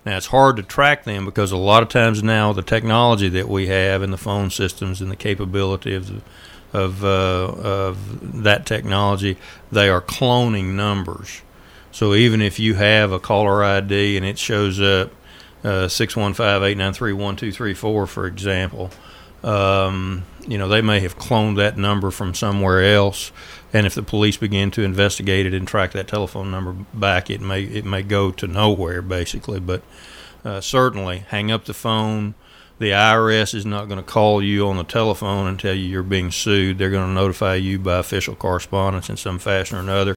Now, it's hard to track them because a lot of times now the technology that we have in the phone systems and the capability of that technology, they are cloning numbers. So even if you have a caller ID and it shows up 615-893-1234, for example, they may have cloned that number from somewhere else, and if the police begin to investigate it and track that telephone number back, it may go to nowhere, basically. But certainly, hang up the phone. The IRS is not going to call you on the telephone and tell you you're being sued. They're going to notify you by official correspondence in some fashion or another.